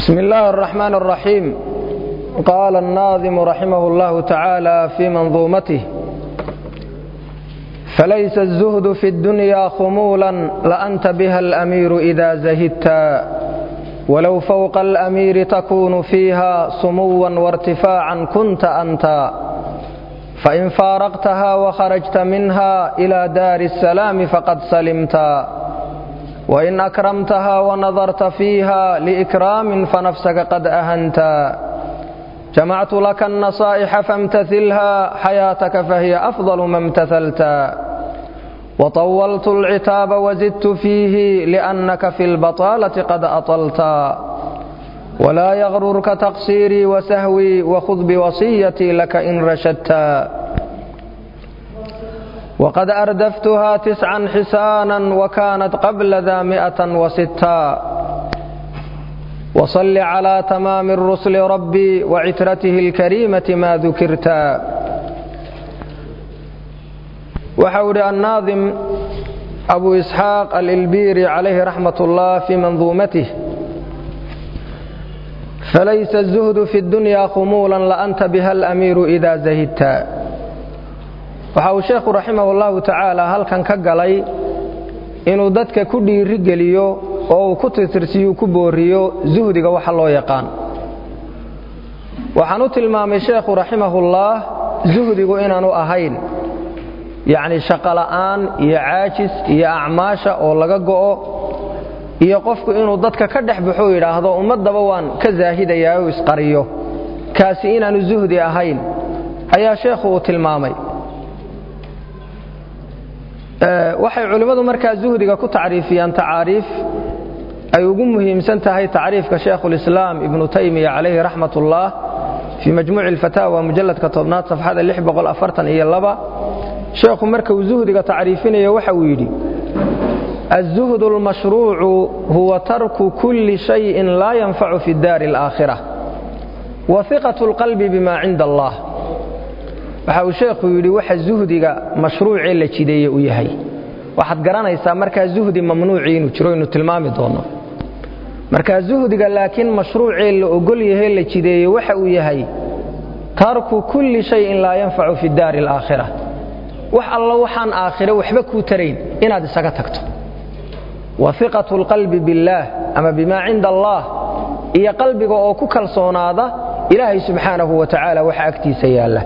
بسم الله الرحمن الرحيم. قال الناظم رحمه الله تعالى في منظومته: فليس الزهد في الدنيا خمولا لأنت بها الأمير إذا زهدت، ولو فوق الأمير تكون فيها سموا وارتفاعا كنت أنت، فإن فارقتها وخرجت منها إلى دار السلام فقد سلمت، وإن أكرمتها ونظرت فيها لإكرام فنفسك قد أهنت، جمعت لك النصائح فامتثلها حياتك فهي أفضل ما امتثلت، وطولت العتاب وزدت فيه لأنك في البطالة قد أطلت، ولا يغررك تقصيري وسهوي وخذ بوصيتي لك إن رشدت، وقد أردفتها 9 حسانا وكانت قبل ذا 106، وصل على تمام الرسل ربي وعترته الكريمة ما ذكرتا. وحول الناظم أبو إسحاق الإلبيري عليه رحمة الله في منظومته: فليس الزهد في الدنيا خمولا لأنت بها الأمير إذا زهدت. waxa uu sheekhu raximahullahu tacaala halkan ka galay inuu dadka ku dhiirigeliyo oo uu ku tirtirsiyo ku booriyo zuhdiga waxa loo yaqaan. waxaan u tilmaamay sheekhu raximahullah zuhdigu inaanu ahayn shaqo la'aan iyo caajis iyo acmaasha oo laga go'o iyo qofku inuu dadka ka dhex baxo yiraahdo ummadaba waan ka zaahidayaa oo isqariyo, kaasi inaanu zuhdi ahayn ayaa sheekhu uu tilmaamay. waxay culimadu markaa zuhdiga ku tacriifiyaan tacaariif ay ugu muhiimsan tahay tacriifka Sheikhul Islaam Ibn Taymiyyah alayhi rahmatullah fi majmuu' al-fatawa mujalladka 10 safxada 642. sheekhu marka uu zuhdiga tacriifinayo waxa uu yiri: az-zuhdu al-mashruu'u huwa tarku kulli shay'in la yanfa'u fi ad-dar al-akhirah wa thiqatu al-qalbi bima 'inda Allah. waxa uu sheekhu yiri waxa zuhdiga mashruuci la jideeyay uu yahay. waxaad garanaysaa marka zuhdi mamnuuci inuu jiro inuu tilmaami doono. marka zuhdiga laakiin mashruuci la ogol yahay la jideeyay waxa uu yahay tarku kulli shay'in la yanfa'u fi ad-dar al-akhirah. wax alla waxaan aakhiro waxba ku tarayn inaad isaga tagto. wa thiqatu al-qalbi billah ama bima 'inda Allah, iyo qalbiga oo ku kalsoonaada Ilaahay subhanahu wa ta'ala waxa agtiisa yaala.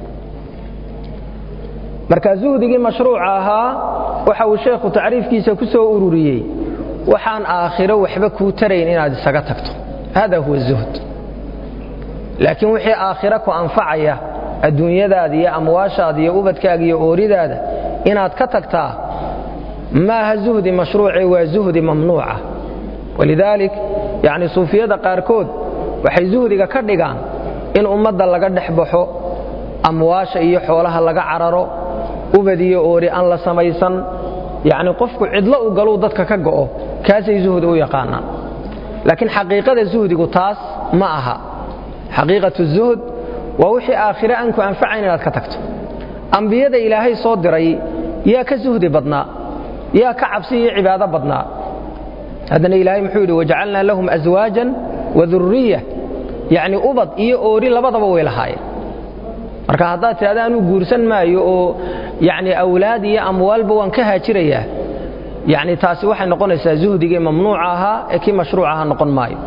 marka zuhdigii mashruuca ahaa waxa uu sheekhu tacriifkiisa ku soo ururiyay waxaan aakhiro waxba ku tarayn inaad isaga tagto. hada huwa zuhd. laakiin wixii aakhiro ku anfacaya adduunyadaada iyo amwaashaada iyo ubadkaaga iyo ooridaada inaad ka tagtaa maaha zuhdi mashruuci, waa zuhdi mamnuuca. walidalik suufiyada qaarkood waxay zuhdiga ka dhigaan in ummadda laga dhex baxo, amwaasha iyo xoolaha laga cararo, ubadiyo oori aan la samaysan, qofku cidlo u galo dadka ka go'o, kaasay zuhdi u yaqaanaan. laakiin xaqiiqada zuhdigu taas ma aha. xaqiiqatu zuhd waa wixii aakhire aan ku anfacayn inaad ka tagto. ambiyada ilaahay soo diray yaa ka zuhdi badnaa, yaa ka cabsi iyo cibaado badnaa. haddana ilaahay muxuu yidhi: wajacalnaa lahum aswaajan wa dhurriya, ubad iyo oori labadaba way lahaayeen. marka haddaad tidhahda anuu guursan maayo oo awlaad iyo amwaalba waan ka haajirayaa, taasi waxay noqonaysaa zuhdigii mamnuuca ahaa ee kii mashruuc ahaa noqon maayo.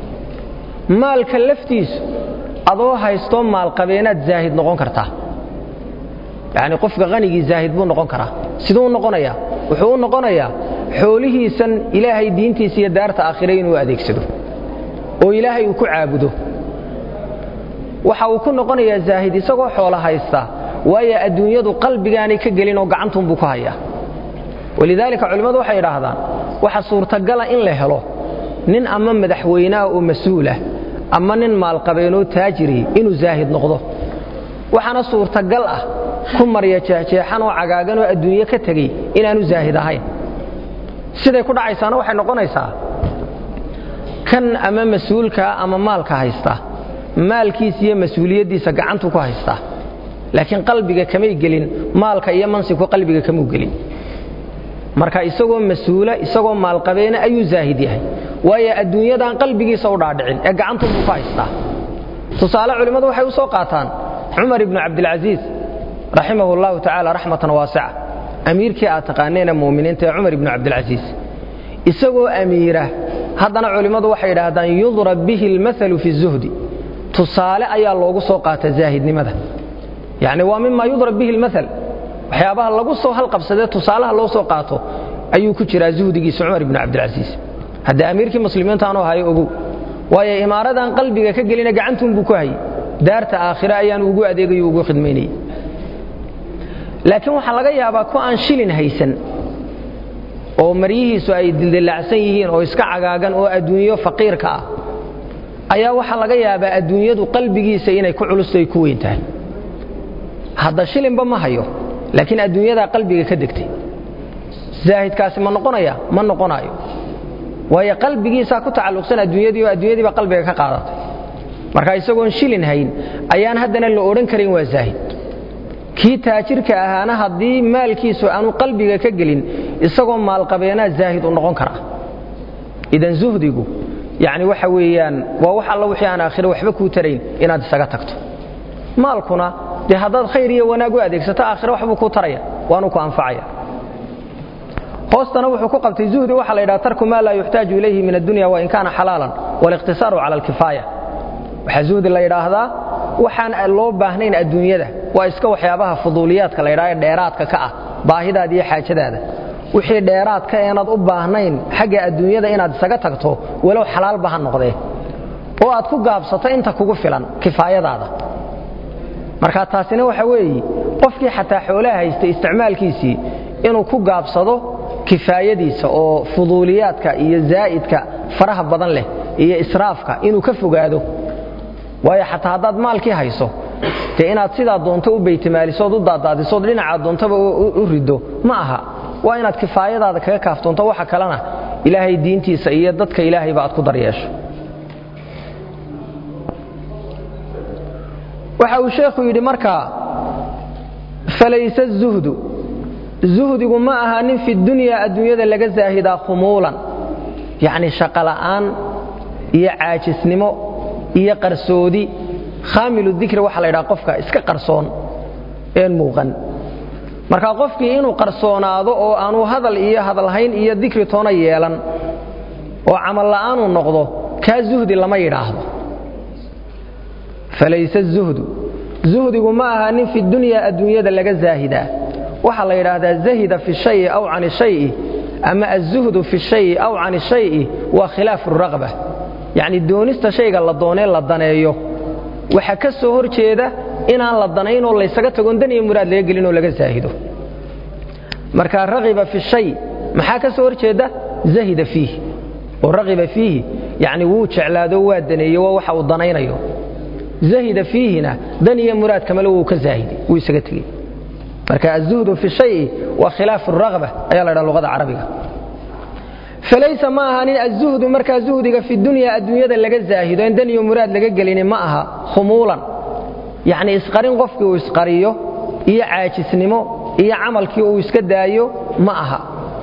maalka laftiisu adoo haysto maalqabeenaad zaahid noqon kartaa. qofka qanigii zaahid buu noqon karaa. siduu noqonayaa? wuxuu u noqonayaa xoolihiisan ilaahay diintiisa iyo daarta aakhire inuu adeegsado oo ilaahay uu ku caabudo. waxa uu ku noqonayaa zaahid isagoo xoolo haysta, waayo adduunyadu qalbigaanay ka gelin oo gacantuun buu ku hayaa. walidaalika culimmadu waxay yidhaahdaan waxa suurtagala in la helo nin ama madaxweynaha oo mas-uulah ama nin maalqabeenoo taajiri inuu zaahid noqdo. waxaana suurtagal ah ku marya jeexjeexan oo cagaagan oo adduunyo ka tegey inaanu zaahid ahayn. siday ku dhacaysaana waxay noqonaysaa kan ama mas-uulka ama maalka haysta, maalkiisa iyo mas-uuliyadiisa gacantu ku haystaa, laakiin qalbiga kamay gelin. maalka iyo mansibku qalbiga kamuu gelin. marka isagoo mas-uula isagoo maalqabeena ayuu zaahid yahay. waayo adduunyadan qalbigiisa u dhaadhicin ee gacanta uu ku haystaa tusaale culimadu waxay u soo qaataan Umar ibn Abdul Aziz rahimahullahu ta'ala rahmatan wasi'a amiirkii aataqaanina muuminiinta Umar ibn Abdul Aziz isagoo amiira haddana culimadu waxay yiraahdaan yudrab bihi al-mathalu fi az-zuhd tusaale ayaa loogu soo qaata zaahidnimada yaani waa mimma yudrab bihi al-mathal waxyaabaha lagu soo hal qabsaday tusaalaha loo soo qaato ayuu ku jiraa zuhdigiisa Umar ibn Abdul Aziz hadda amiirkii muslimiinta aanu hayo ogu waayo imaaradan qalbiga ka gelina gacantun buu ku hayay daarta aakhira ayaan ugu adeegayo ugu khidmeynay laakiin waxa laga yaabaa ku aan shilin haysan oo mariyihiisu ay dildilacsan yihiin oo iska cagaagan oo adduunyo faqiirka ah ayaa waxa laga yaabaa adduunyadu qalbigiisa inay ku culustay ku weyn tahay hadda shilinba ma hayo laakiin adduunyada qalbiga ka degtay zaahidkaasi ma noqonayo waayo qalbigiisa ku tacalluqsan adduunyadii ba qalbiga ka qaadatay marka isagoon shilin hayn ayaan haddana la oran karin waa zaahid kii taajirka ahaana haddii maalkiisu aanu qalbiga ka gelin isagoo maalqabeena zaahid u noqon kara idan zuhdigu yani waxa weeyaan waa wax alla wixii aan aakhiro waxba ku tarayn inaad isaga tagto maalkuna de hadaad khayr iyo wanaag u adeegsato aakhiro waxba ku taraya waanu ku anfacaya hoostana wuxuu ku qabtay zuhdi waxa la yiraahdaa tarku ma la yuhtaaju ilayhi min ad-dunya wa in kana halalan wal iqtisaru ala al-kifaya waxa zuhdi la yiraahdaa waxaan loo baahnayn adduunyada waa iska waxyaabaha fuduuliyaadka la yiraahdo dheeraadka ka ah baahidaada iyo xaajadaada wixii dheeraadka aanad u baahnayn xagga adduunyada inaad isaga tagto walow xalaal bahan noqdee oo aad ku gaabsato inta kugu filan kifaayadaada marka taasina waxa weeye qofkii xataa xoolaha haysta isticmaalkiisii inuu ku gaabsado kifaayadiisa oo fuduuliyaadka iyo zaa'idka faraha badan leh iyo israafka inuu ka fogaado waayo xataa hadaad maalkii hayso te inaad sidaa doonto u baytimaaliso u daadaadiso dhinaca doontaba u rido ma aha waa inaad kifaayadaada kaga kaaftoonto waxa kalena ilaahay diintiisa iyo dadka ilaahay baad ku daryeesho waxa uu sheekhu yiri marka falaysa zuhdigu ma aha nin fi dunya adduunyada laga zaahida khumulan yani shaqalaan iyo caajisnimo iyo qarsoodi khamilu dhikri waxa la yiraahdo qofka iska qarsoon een muuqan marka qofkii inuu qarsoonaado oo aanu hadal iyo hadalhayn iyo dhikri toona yeelan oo amal la'aan uu noqdo ka zuhdi lama yiraahdo falaysa zuhdigu ma aha nin fi dunya adduunyada laga zaahida waxa la yiraahdaa zahida fi shay aw an shay ama az-zuhdu fi shay aw an shay wa khilaf ar-raghbah yani doonista shayga la doonay la daneeyo waxa ka soo horjeeda inaan la danayn oo la isaga tagoon dan iyo muraad laga gelin oo laga zaahido marka raqiba fi shay maxaa ka soo horjeeda zahida fihi oo raqiba fihi yani wuu jeclaado waa daneeyo waxa uu danaynayo zahida fiihina dan iyo muraad kamala wuu ka zaahidi wuu isaga tagay marka az-zuhdu fi shay wa khilaf ar-raghbah ayaa la yiraahdaa luqada carabiga فليس ما هانين الزهد مركز زهدك في الدنيا الدنيا لغا زاهدو ان دنيا مراد لغا غلين ما اها خمولا يعني اسقرين قفكي او اسقريو iyo caajisnimo iyo amalkii uu iska daayo ma aha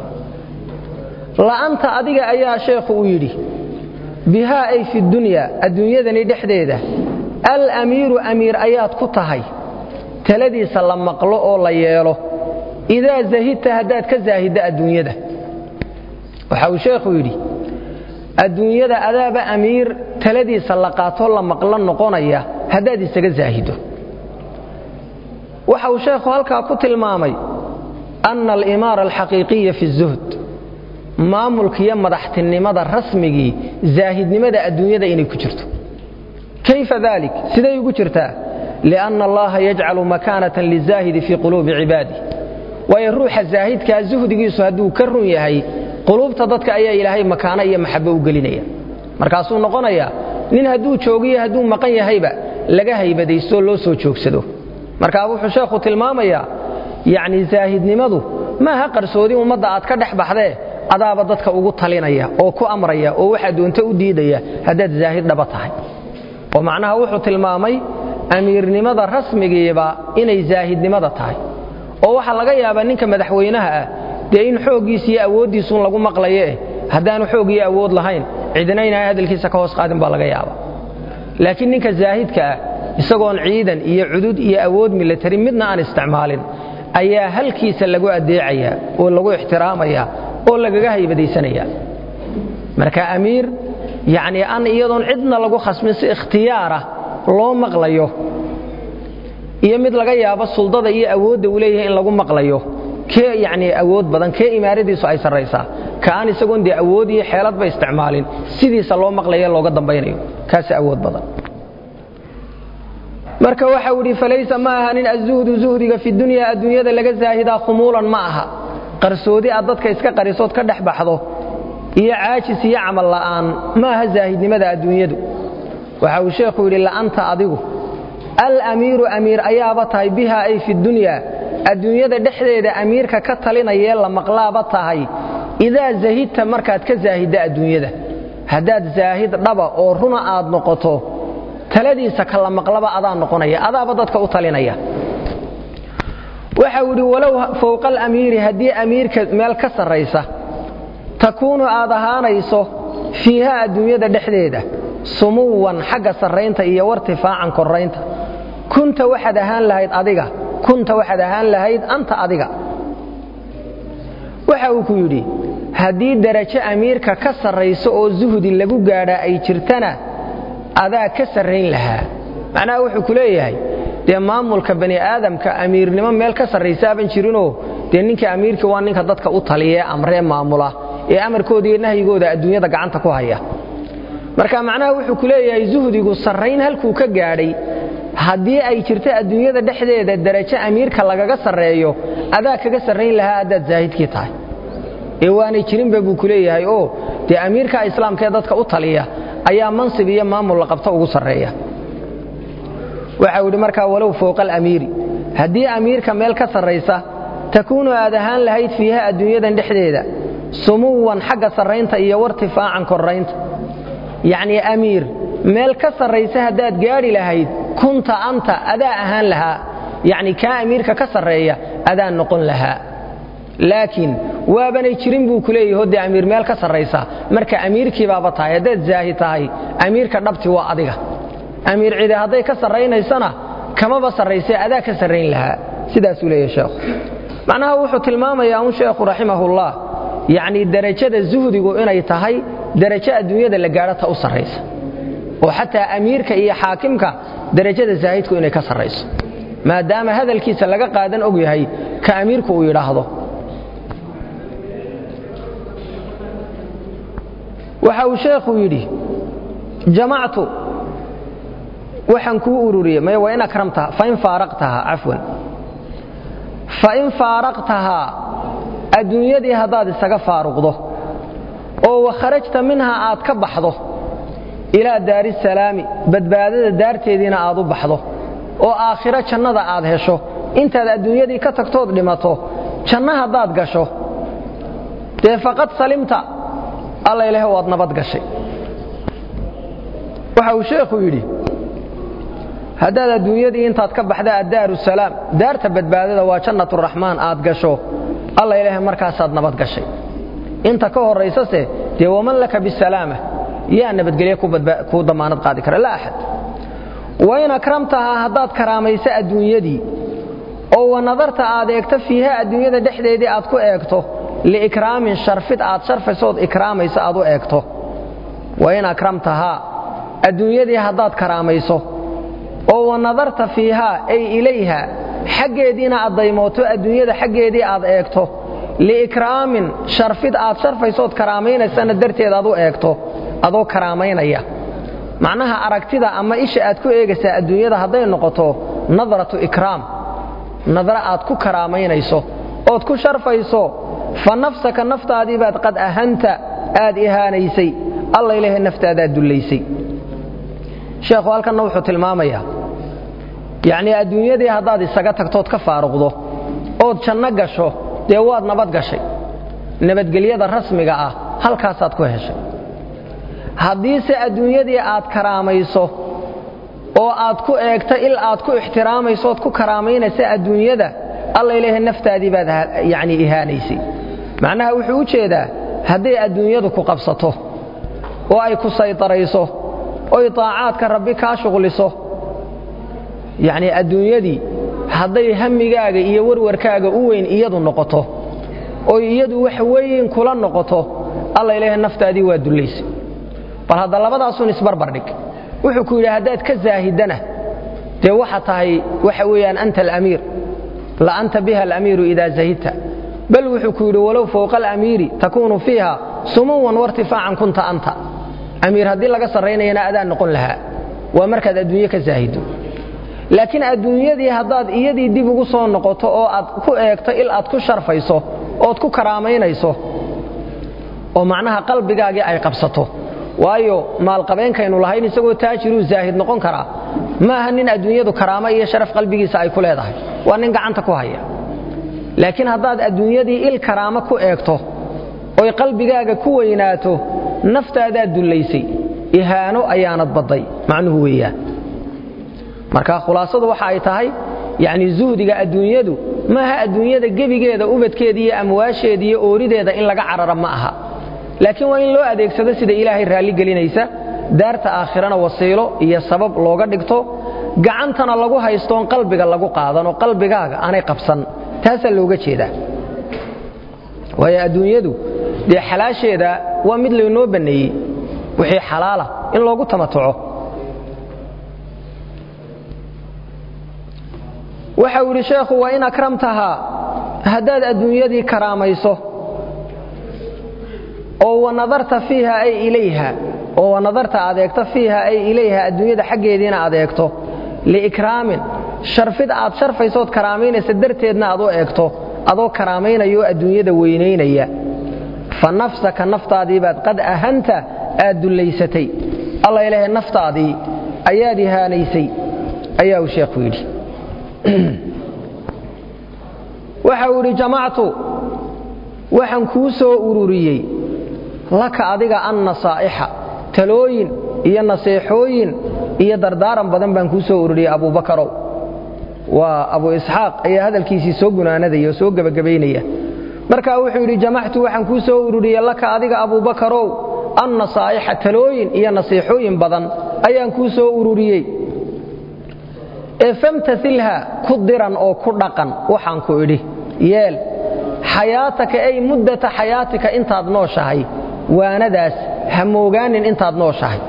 la anta adiga ayaa sheekhu u yiri biha ay fi dunya adduunyadani dhexdeeda al amiru amir ayat ku tahay taladiisa la maqlo oo la yeelo ida zahidta hadaad ka zaahida adduunyada waxa uu sheekhu yiri adduunyada adaaba amiir taladiisa la qaato la maqlan noqonaya hadaad isaga zaahido waxa uu sheekhu halka ku tilmaamay anna al-imara al-haqiqiyya fi az-zuhd maamulkiya madaxtinimada rasmigi zaahidnimada adduunyada inay ku jirto kayfa dhalik siday ugu jirtaa lianna allaha yaj'alu makanatan lizahidi fi qulubi ibadi wa ruuha zaahidka zuhdigiisu haduu ka run yahay qulubta dadka ayaa ilaahay makaana iyo maxabo u gelinaya markaasuu noqonaya nin haduu joogiyo haduu maqan yahayba laga haybadaysto loo soo joogsado marka wuxuu sheekhu tilmaamaya yaani zaahidnimadu ma ha qarsoodi umada aad ka dhex baxdee adaaba dadka ugu talinaya oo ku amraya oo waxa doonta u diidaya hadaad zaahid dhaba tahay oo macnaha wuxuu tilmaamay amiirnimada rasmigeeba inay zaahidnimada tahay oo waxa laga yaabaa ninka madaxweynaha ah in xoogiisa iyo awoodiisu lagu maqlayo hadaan xoog iyo awood lahayn cidina inay hadalkiisa ka hoos qaadin baa laga yaabaa laakiin ninka zaahidka ah isagoon ciidan iyo cudud iyo awood military midna aan isticmaalin ayaa halkiisa lagu adeecaya oo lagu ixtiraamaya oo lagaga haybadaysanaya marka amiir yani an iyadoon cidna lagu khasmin si ikhtiyaara loo maqlayo iyo mid laga yaabo suldada iyo awoodda uu leeyahay in lagu maqlayo kee yani awood badan kee imaaradiisu ay sarraysaa kaan isagoon dee awood iyo xeeladba isticmaalin sidiisa loo maqlayo looga dambaynayo kaasi awood badan marka waxa uu falaysa ma ahanin azhudu zuhdiga fi dunya adduunyada laga zaahida khumuulan ma aha qarsoodi aad dadka iska qarisood ka dhaxbaxdo iyo caajis iyo amal la'aan ma aha zaahidnimada adduunyadu waxa uu sheekhu yiri la anta adigu al-amiiru amiir ayaaba tahay biha ay fi dunya adduunyada dhexdeeda amiirka ka talinaya la maqlaaba tahay idaa zahidta markaad ka zaahida adduunyada hadaad zaahid dhaba oo runa aad noqoto taladiisa kala maqlaba adaa noqonaya adaaba dadka u talinaya waxa uu walaw fawqa al-amiiri hadii amiirka meel ka sarreysa takuunu aad ahaanayso fiiha adduunyada dhexdeeda sumuwan xagga sarreynta iyo wartifaacan koreynta kunta waxad ahaan lahayd anta adiga waxa uu ku yiri hadii darajo amiirka ka sarreyso oo zuhdi lagu gaadha ay jirtana adaa ka sarreyn lahaa macnaha wuxuu ku leeyahay dee maamulka bani aadamka amiirnimo meel ka sarreysa ban jirinoo dee ninka amiirka waa ninka dadka u taliya amree maamula ee amarkooda iyo nahyigooda adduunyada gacanta ku haya marka macnaha wuxuu ku leeyahay zuhdigu sarreyn halkuu ka gaadhay haddii ay jirto adduunyada dhexdeeda darajo amiirka lagaga sarreeyo adaa kaga sarreyn lahaa haddaad zaahidkii tahay ee waanay jirinba buu ku leeyahay oo dee amiirka islaamka ee dadka u taliya ayaa mansib iyo maamul la qabto ugu sarreeya waxa uu markaa walow fawqa al-amiiri hadii amiirka meel ka sarreysa takuunu aad ahaan lahayd fiiha adduunyadan dhexdeeda sumuwan xagga sarreynta iyo wartifaacan koreynta yani amiir meel ka sarreysa hadaad gaari lahayd kunta anta adaa ahaan lahaa yani ka amiirka ka sarreeya adaa noqon lahaa laakiin waabanay jirin buu ku leeyahay hada amiir meel ka sarreysa marka amiirkii baaba tahay hadaad zaahid tahay amiirka dhabti waa adiga amiir cide haday ka sarreynaysana kama ba sarreysay adaa ka sarreyn lahaa sidaas uu leeyahay sheekhu macnaha wuxuu tilmaamayaa un sheekhu rahimahullah yani darajada zuhdigu inay tahay darajo adduunyada la gaarata u sarreysa oo xataa amiirka iyo xaakimka darajada zaahidku inay ka sarreyso maadaama hadalkiisa laga qaadan og yahay ka amiirku uu yiraahdo waxa uu sheekhu yiri jamactu waxaan ku ururiyay ma waa in akramta fa in faaraqtaha adduunyadii hadaad isaga faaruqdo oo wakharajta minha aad ka baxdo ila daari salaami badbaadada daarteedina aad u baxdo oo aakhira jannada aad hesho intaad adduunyadii ka tagtood dhimato janna hadaad gasho dee faqad salimta alla ilaahay waad nabad gashay waxa uu sheekhu yiri hadaad adduunyadii intaad ka baxda daaru salaam daarta badbaadada waa jannatu rahmaan aad gasho alla ilaahay markaas aad nabad gashay inta ka horeysase dee waman laka bisalaama yaa nabadgelyo ku damaanad qaadi kara la ahad وإن أكرمتها هداد كراميسة الدنيا أو نظرت آديكت فيها الدنيا دحدي دي أدكو إيكتو لإكرام شرفت آد شرف صوت إكراميسة أدو إيكتو وإن أكرمتها الدنيا دي هداد كراميسة أو نظرت فيها أي إليها حق دينا الضيموتو الدنيا دي حق دي آد إيكتو لإكرام شرفت آد شرف صوت كرامين السنة درتي أدو إيكتو أدو كرامين إياه معناها أركتدا أما إيش أدكو إيجسا الدنيا هذا النقطة نظرة إكرام نظرة أدكو كرامين يسو أدكو شرف يسو فنفسك النفط هذه بعد قد أهنت آد إهانيسي الله إله النفط هذا الدليسي شيخ والك النوحة المامية يعني الدنيا دي هذا سقطك توت كفارغضه أود شنقشو ديواد نبات قشي نبات قلياد الرسمي قاعة هل كاسات كوهشي haddiise adduunyadii aad karaamayso oo aad ku eegto il aad ku ixtiraamayso oo ku karaameynayso adduunyada alla ilaahay naftaadii baad yaani ihaanaysay macnaha wuxuu u jeedaa haddii adduunyadu ku qabsato oo ay ku saytarayso oo taacaadka rabbi ka shughliso yani adduunyadii hadday hamigaaga iyo warwarkaaga u weyn iyadu noqoto oo iyadu wax weyn kula noqoto alla ilaahay naftaadii waa duleysay bal hada labadaasun isbarbar dhig wuxuu ku yiraahdaa hadaad ka zaahidana de waxa tahay waxa weeyaan anta al-amir la anta biha al-amir idha zahidta bal wuxuu ku yiri walaw fawqa al-amiri takunu fiha sumuwan wartifa'an kunta anta amir hadii laga sareynayna adaan noqon lahaa waa markaad adduunyo ka zaahido laakiin adduunyadii hadaad iyadii dib ugu soo noqoto oo aad ku eegto il aad ku sharfayso oo ku karaameynayso oo macnaha qalbigaaga ay qabsato waayo maal qabeenkaynu lahayn isagoo taajiru zaahid noqon kara ma aha nin adduunyadu karaama iyo sharaf qalbigiisa ay ku leedahay waa nin gacanta ku haya laakiin hadaad adduunyadii il karaama ku eegto oo qalbigaaga ku weynaato naftaada duleysay ihaano ayaanad baday macnuhu weeyaa marka khulaasadu waxa ay tahay yani zuhdiga adduunyadu ma aha adduunyada gebigeeda ubadkeeda iyo amwaasheeda iyo oorideeda in laga carara ma aha laakiin waa in loo adeegsado sida ilaahay raali gelinaysa daarta aakhirana wasiilo iyo sabab looga dhigto gacantana lagu haysto qalbiga lagu qaadano qalbigaaga aanay qabsan taas looga jeedaa way adduunyadu de xalaasheeda waa mid leeynoo baneeyay wixii xalaala in loogu tamatuco waxa uu sheekhu waa in akramtaha hadaad adduunyadii karaamayso oo wanadarta fiiha ay ilayha oo wanadarta adeegto fiiha ay ilayha adduunyada xageediina adeegto liikraamin sharfid aad sharfaysood karaameynaysa darteedna aad u eegto adoo karaamaynayo adduunyada weyneynaya fa nafsaka naftaadii baad qad ahanta aad duleysatay alla ilaahay naftaadii ayaad ihaanaysay ayaa uu sheekhu yidhi waxa uu yidhi jamactu waxaan kuu soo ururiyey laka adiga an nasaa'ixa talooyin iyo naseexooyin iyo dardaaran badan baan kuu soo ururiyey abubakarow waa abu isxaaq ayaa hadalkiisii soo gunaanadaya oo soo gabagabaynaya markaa wuxuu yidhi jamactu waxaan kuu soo ururiyey laka adiga abubakarow an nasaa'ixa talooyin iyo naseexooyin badan ayaan kuu soo ururiyey famtasilha ku diran oo ku dhaqan waxaan ku idhi yeel xayaataka ay muddata xayaatika intaad nooshahay waanadaas hamoogaanin intaad nooshahay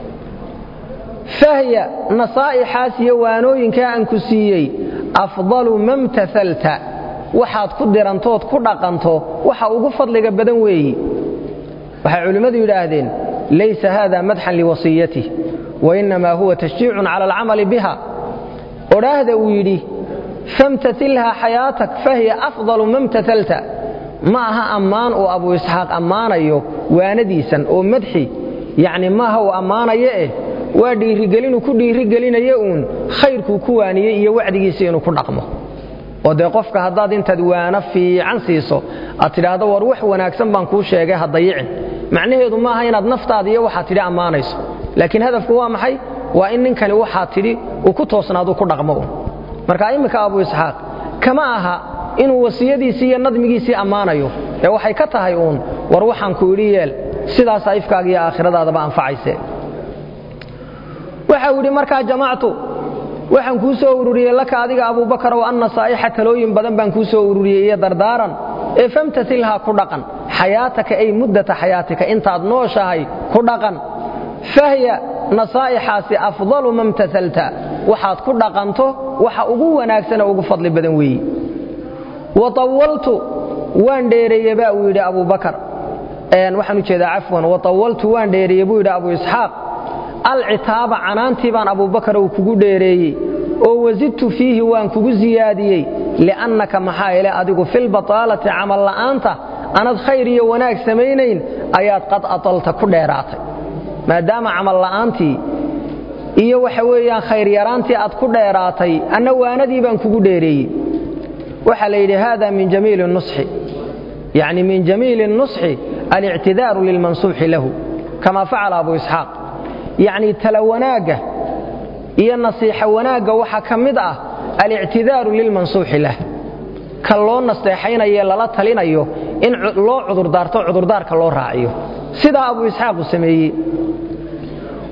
fahya nasaaixaas iyo waanooyinka aan ku siiyey afdalu mamtathalta waxaad ku dirantood ku dhaqanto waxa ugu fadliga badan weeyi waxay culimadu yidhaahdeen laysa hada madxan liwasiyatihi wainama huwa tashjiicun cala alcamali biha oraahda uu yidhi famtatilha xayaatak fahiya afdalu mamtathalta ma aha ammaan uu abu isxaaq ammaanayo waanadiisan oo madxi yani maaha uu ammaanayo waa dhiirigelinu ku dhiirigelinayo uun khayrkuu ku waaniyey iyo wacdigiisa inuu ku dhaqmo oo dee qofka haddaad intaad waana fiican siiso aad tidhaahdo war wax wanaagsan baan kuu sheegay ha dayicin macnaheedu maaha inaad naftaada iyo waxaad tidhi ammaanayso laakiin hadafku waa maxay waa in ninkani waxaad tidhi uu ku toosnaadu ku dhaqmo uun marka iminka abu isxaaq kama aha inuu wasiyadiisii iyo nadmigiisii ammaanayo ee waxay ka tahay uun war waxaan ku idhi yeel sidaas ifkaaga iyo aakhiradaadaba anfacayse waxa uu yidhi markaa jamactu waxaan kuu soo ururiyey laka adiga abubakar oo an nasaa'ixa talooyin badan baan kuu soo ururiyey iyo dardaaran ee famtasilha ku dhaqan xayaataka ay muddata xayaatika intaad nooshahay ku dhaqan fahya nasaa'ixaasi afdalu mamtathalta waxaad ku dhaqanto waxa ugu wanaagsan ugu fadli badan weeyi wa tawaltu waan dheereeyay baa uu yidhi abubakar waxaan u jeedaa cafwan wa tawaltu waan dheereeyay buu yidhi abu isxaaq alcitaaba canaantii baan abubakar uu kugu dheereeyey oo wasidtu fiihi waan kugu ziyaadiyey liannaka maxaa yeele adigu filbataalati camal la'aanta anad khayr iyo wanaag samaynayn ayaad qad atalta ku dheeraatay maadaama camal la'aantii iyo waxa weeyaan khayr yaraantii aad ku dheeraatay anna waanadii baan kugu dheereeyey waxaa la yidhi hada min jamiili nusxi yani min jamiili nusxi alictidaaru lilmansuuxi lahu kama facala abu isxaaq يعني تلوناجة إيه النصيحة وناجة وحكمدة الاعتذار للمنصوح له كاللون نصيحين يلا لا تلين أيه إن الله عذر دار كالله راعيه سيدا أبو إسحاق السمي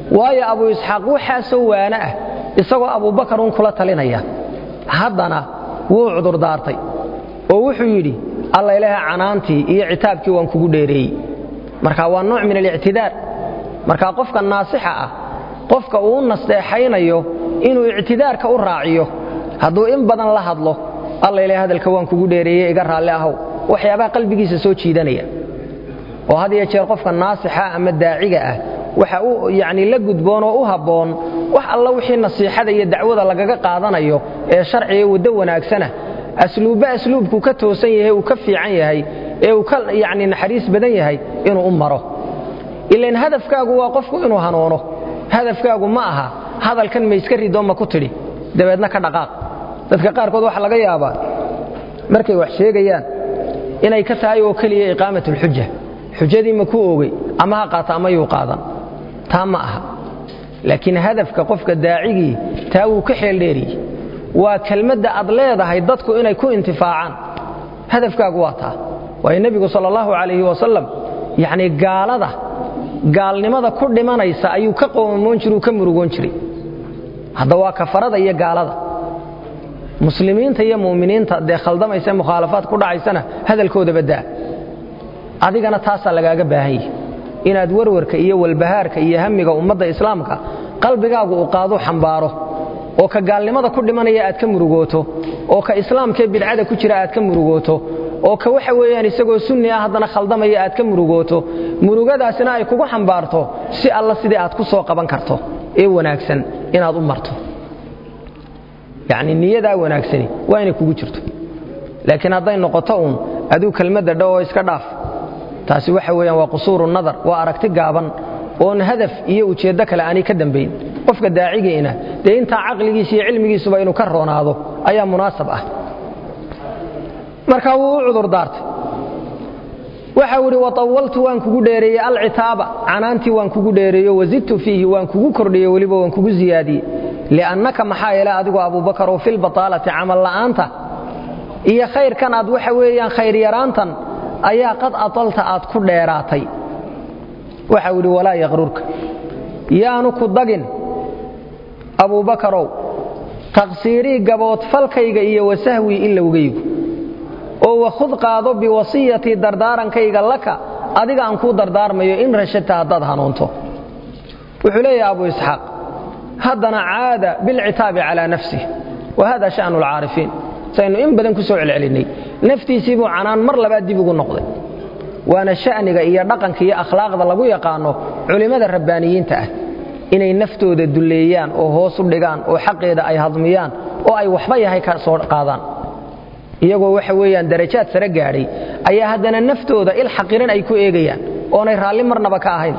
waayo abu isxaaq waxaa soo waana ah isagoo abubakar uun kula talinaya haddana wuu cudur daartay oo wuxuu yidhi alla ilaaha canaantii iyo citaabkii waan kugu dheereeyey marka waa nooc min alictidaar marka qofka naasixa ah qofka uu nasteexaynayo inuu ictidaarka u raaciyo hadduu in badan la hadlo alla ilaaha hadalka waan kugu dheereeyey iga raalli ahow waxyaabaha qalbigiisa soo jiidanaya oo had iyo jeer qofka naasixa ama daaciga ah waxa uu yaani la gudboon oo u haboon wax alla wixii nasiixada iyo dacwada lagaga qaadanayo ee sharciga wada wanaagsana asluubku ka toosan yahay uu ka fiican yahay ee uu ka yaani naxariis badan yahay inuu u maro ilaan hadafkaagu waa qofku inuu hanoono hadafkaagu ma aha hadalkan ma iska rido ma ku tiri dabeedna ka dhaqaaq dadka qaar kood waxa laga yaabaa markay wax sheegayaan inay ka tahay oo kaliya iqaamatul hujja xujadii ma ku oogay ama ha qaata ama yuu qaadan taa ma aha laakiin hadafka qofka daacigii taa uu ka xeel dheeri waa kelmadda aad leedahay dadku inay ku intifaacaan hadafkaagu waa taa waa nabigu sallallahu alayhi wasallam yaani gaalnimada ku dhimanaysa ayuu ka qoomoon jiray ka murugoon jiray hada waa kafarada iyo gaalada muslimiinta iyo muuminiinta de khaldamaysa mukhalafaad ku dhacaysana hadalkooda badaa adigana taasa lagaaga baahan yahay inaad warwarka iyo walbahaarka iyo hamiga ummadda islaamka qalbigaagu u qaado xambaaro oo ka gaalnimada ku dhimanaya aad ka murugooto oo ka islaamka bidcada ku jira aad ka murugooto oo ka waxa weeyaan isagoo sunni ah hadana khaldamaya aad ka murugooto murugadaasina ay kugu xambaarto si alla sidii aad ku soo qaban karto ee wanaagsan inaad u marto yaani niyada wanaagsan waa inay kugu jirto laakiin haday noqoto aduu kelmadda dhaw iska dhaaf taasi waxa weeyaan waa qusuuru nadar waa aragti gaaban oo hadaf iyo ujeedo kale aan ka dambeyn qofka daacigeena de inta aqligiisa iyo cilmigiisuba inuu ka roonaado ayaa munaasab ah marka uu cudur daartay waxa uu yiri watawaltu waan kugu dheereeyay al-itaaba canaanti waan kugu dheereeyo wazidtu fihi waan kugu kordhiyay waliba waan kugu ziyaadiyay li'annaka maxaayala adigu Abu Bakar oo fil batalati amal la'anta iyo khayrkan aad waxa weeyaan khayr yaraantan ayaa qad atalta aad ku dheeraatay waxa uu walaa yaqrurka yaanu ku dagin Abu Bakar taqsiiri gabood falkayga iyo wasahwi ilowgaygu oo waxud qaado bi wasiyati dardaarankayga laka adiga aan ku dardaarmayo in rashata dad hanoonto wuxuu leeyahay Abu Ishaq hadana caada bil itaabi ala nafsihi wa hada sha'nu al-aarifin saynu in badan ku soo celcelinay naftiisii buu canaan mar labaad dib ugu noqday waana sha'niga iyo dhaqanka iyo akhlaaqda lagu yaqaano culimada rabbaaniyiinta ah inay naftooda duleeyaan oo hoos u dhigaan oo xaqeeda ay hadmiyaan oo ay waxba yahay ka soo qaadaan iyagoo waxa weeyaan darajaad sare gaaray ayaa hadana naftooda il xaqiran ay ku eegayaan oo ay raali marnaba ka ahayn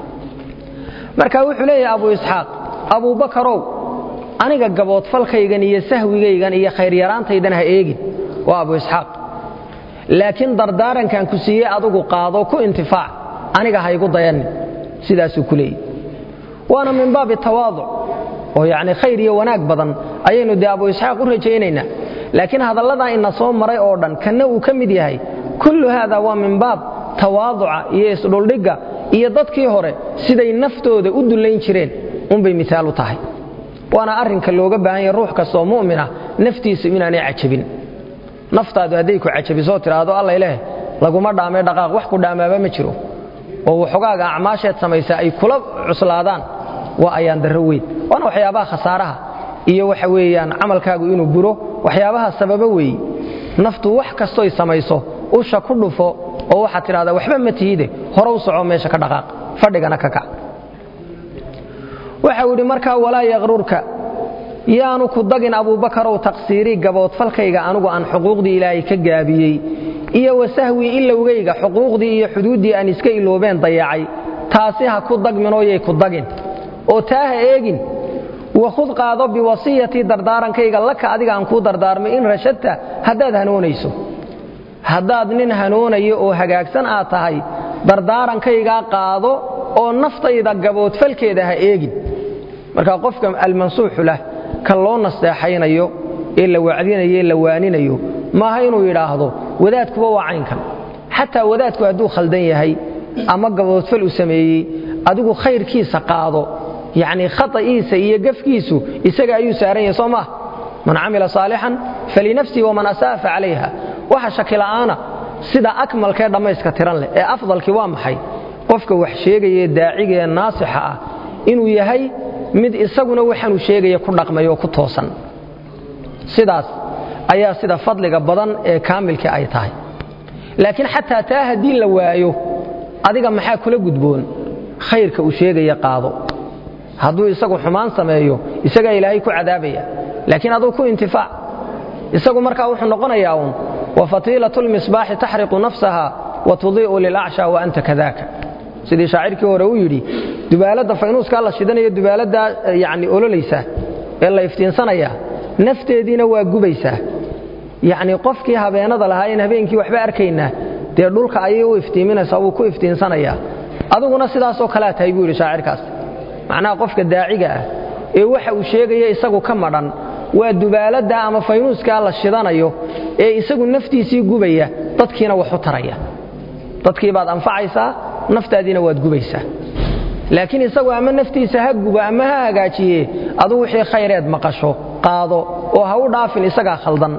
marka wuxuu leeyahay Abu Ishaq Abu Bakarow aniga gabood falkaygan iyo sahwigaygan iyo khayr yaraantaydan ha eegin waa Abu Ishaq laakiin dardaarankan ku siiyay adigu qaado ku intifaac aniga ha igu dayan sidaas uu kuleeyay waana min baabi tawaadu oo yaani khayr iyo wanaag badan ayaynu de Abu Ishaq u rajaynaynaa laakiin hadallada in soo maray oo dhan kana uu kamid yahay kullu hada waa min baab tawaaduca iyo isdhuldhiga iyo dadkii hore siday naftooda u duleyn jireen bay misaal u tahay waana arinka looga baahan yahay ruux kastoo muumina naftiisa inaanay cajabin naftaadu haday ku cajabiso tiraado alla ilaahay laguma dhaamay dhaqaaq wax ku dhaamaaba ma jiro oo waxogaaga acmaasheed samaysa ay kula cuslaadaan waa ayaan darro weyn waana waxyaabaha khasaaraha iyo waxa weeyaan amalkaagu inuu buro waxyaabaha sababa weey naftu wax kasto ay samayso usha ku dhufo oo waxa tiraada waxba ma tiide hore u soco meesha ka dhaqaaq fadhigana ka kac waxa uu yiri marka walaa yaqrurka yaanu ku dagin Abu Bakar oo taqsiiri gabood falkayga anigu aan xuquuqdii Ilaahay ka gaabiyay iyo wasahwi ilowgayga xuquuqdii iyo xuduudii aan iska iloobeen dayacay taasi ha ku dagminooyay ku dagin oo taaha eegin waxud qaado bi wasiyati dardaarankayga laka adiga aan ku dardaarmay in rashadta hadaad hanoonayso hadaad nin hanoonayo oo hagaagsan aad tahay dardaarankayga qaado oo naftayda gabood falkeeda ha eegin marka qofka al-mansuuxu lah ka loo nasteexaynayo ee la wacdinayo la waaninayo ma aha inuu yiraahdo wadaadkuba waa caynkan xataa wadaadku haduu khaldan yahay ama gabood fal u sameeyay adigu khayrkiisa qaado يعني خطئيسا iyo gafkiisu isaga ayuu saaran yahay Soomaa man amila salihan falinafsi wa man asafa alayha waxa shakilaana sida akmalka dhamayska tiran leh ee afdalki waa maxay qofka wax sheegaya daaciga ee naasixa ah inuu yahay mid isaguna waxaanu sheegaya ku dhaqmayo ku toosan sidaas ayaa sida fadliga badan ee kaamilka ay tahay laakiin xataa taa hadii la waayo adiga maxaa kula gudboon khayrka uu sheegaya qaado haduu isagu xumaan sameeyo isaga ilaahay ku cadaabaya laakiin aduu ku intifaac isagu markaa wuxuu noqonayaa wa fatilatul misbah tahriqu nafsaha wa tudhi'u lil a'sha wa anta kadhaka sidii shaacirkii hore uu yiri dubaalada faynuuska la shidanayo dubaalada yaani ololeysa ee la iftiinsanaya nafteedina waa gubaysa yaani qofkii habeenada lahaayeen habeenkii waxba arkayna dee dhulka ayay u iftiiminaysaa uu ku iftiinsanaya aduguna sidaas oo kala tahay buu yiri shaacirkaas macnaa qofka daaciga ah ee waxa uu sheegaya isagu ka madan waa dubaalada ama faynuuska la shidanayo ee isagu naftiisii gubaya dadkiina wax u taraya dadkii baad anfacaysaa naftaadina waad gubaysaa laakiin isagu ama naftiisa ha guba ama ha hagaajiye adu wixii khayreed maqasho qaado oo ha u dhaafin isaga khaldan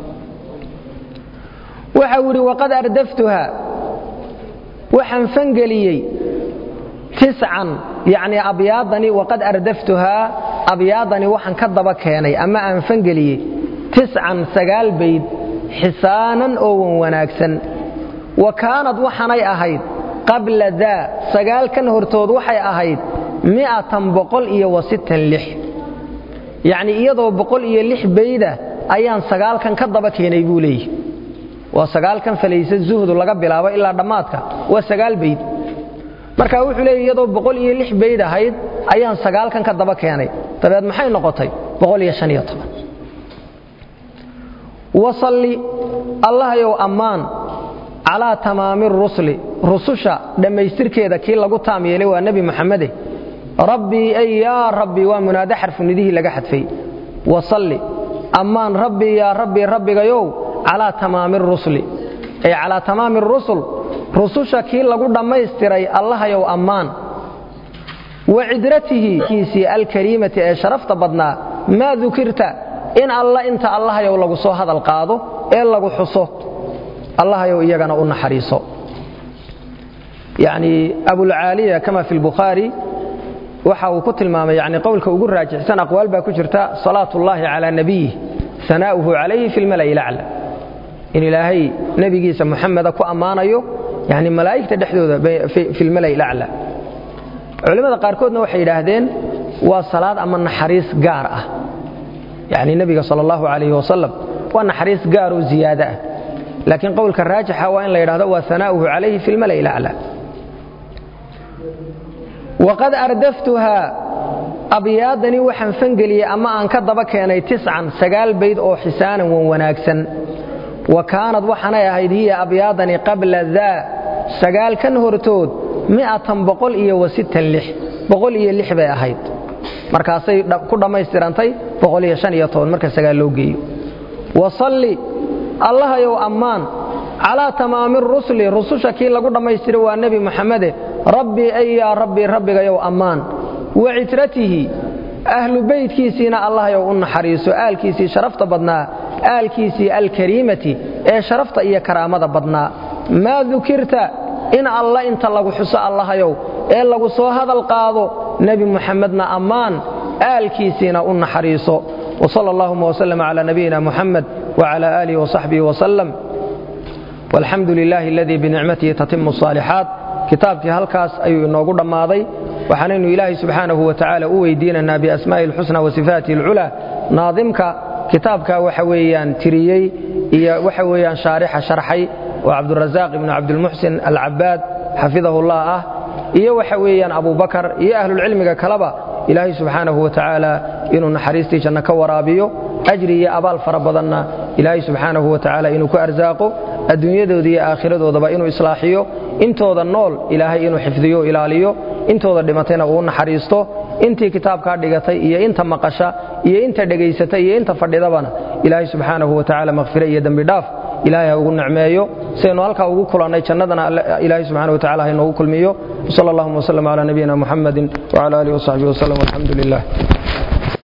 waxa wuri waqad ardaftuha waxaan fangaliyay tis'an yani abyadani waqad ardaftuha abyadani waxaan ka daba keenay ama aan fangaliyay tis'an sagaal bayd xisaanan oo wanaagsan wa kaanad waxanay ahayd qabla daa sagaal kan hortood waxay ahayd 166 yani iyadoo 106 bayda ayaan sagaal kan ka daba keenay buu leeyahay waa sagaal kan falaysa zuhdu laga bilaabo ilaa dhamaadka waa sagaal bayd marka wuxuu leeyahay iyadoo 106 bayd ahayd ayaan sagaal kan ka daba keenay tabaad maxay noqotay 115 wasalli allah yow amaan ala tamaamir rusuli rususha dhamaystirkeeda kii lagu taamiyay waa nabi maxamed rabbi ay ya rabbi wa munaada xarfu nidihi laga xadfay wasalli amaan rabbi ya rabbi rabbigayow ala tamaamir rusuli ay ala tamaamir rusul rususha kii lagu dhamaystiray allah yow amaan wa idratihi kiisi alkarimati ee sharafta badna ma dhukirta in allah inta allah yow lagu soo hadal qaado ee lagu xuso الله يو إيجانا قلنا حريصه يعني أبو العالية كما في البخاري وحاو كتل ماما يعني قولك وقول راجع سنة أقوال باكجرتا صلاة الله على نبيه ثناؤه عليه في الملأ الأعلى إن إلهي نبي جيسى محمد أكو أمانا يو يعني ملائكة تدحدو في الملأ الأعلى علماء قاركودنا وحي لهدين وصلاة أما حريص قارئة يعني النبي صلى الله عليه وسلم وأن حريص قارئ زيادة لكن قولك الراجح هو أن لا يرهده وثناؤه عليه في الملأ الأعلى وقد أردفتها أبيادني وحن فنقلي أما أن كذبك يعني 9 سقال بيد أو حسانا وناكسا وكانت وحنا هي أبيادني قبل ذا سقال كان هرتود 106 بقول إيه اللح بها هيد مركاسي كل ما يسترانتي بقول إيه شان يطول مركز سقال لوجي وصلي الله يو أمان على تمام الرسل رسوشا كي لقو دميستر والنبي محمد ربي أي يا ربي ربي يو أمان وعترته أهل بيت كيسينا الله يو أن حريص آل كيسي شرفت بدنا آل كيسي الكريمة إيه شرفت إيا كرامة بدنا ما ذكرت إن الله إنت لقو حساء الله يو إيه لقو سو هذا القاضو نبي محمدنا أمان آل كيسينا أن حريص وصلى اللهم وسلم على نبينا محمد وعلى آله وصحبه وسلم والحمد لله الذي بنعمته تتم الصالحات كتابتي هالكاس أي نوغو دماضي وحنين إلهي سبحانه وتعالى ويديننا بأسماء الحسنى وصفاته العلى ناظمك كتابك وحويان تريي وحويان شارح شرحي وعبد الرزاق بن عبد المحسن العباد حفظه الله إيه وحويان أبو بكر إيه أهل العلم كلبا إلهي سبحانه وتعالى إنه نحريستي جنك ورابيه أجري أبال فربضنا إلهي سبحانه وتعالى إنه كأرزاقه الدنيا ذي آخرة ذا إنه إصلاحيه إنتو ذا النول إلهي إنه حفظيه إلاليه إنتو ذا دمتين أغن حريسته إنتي كتاب كاردقتي إيا إنت مقشا إيا إنت دقيستي إيا إنت فرددبنا إلهي سبحانه وتعالى مغفرة إيا دم بداف ilaahay ha ugu nicmeeyo saynu halkaa ugu kulannay jannadana ilaahay subxaana wa tacala ha inoogu kulmiyo sala allahuma wasallam calaa nabiyina muxamadin wacala aalihi wasaxbihi wasallam walxamdu lilah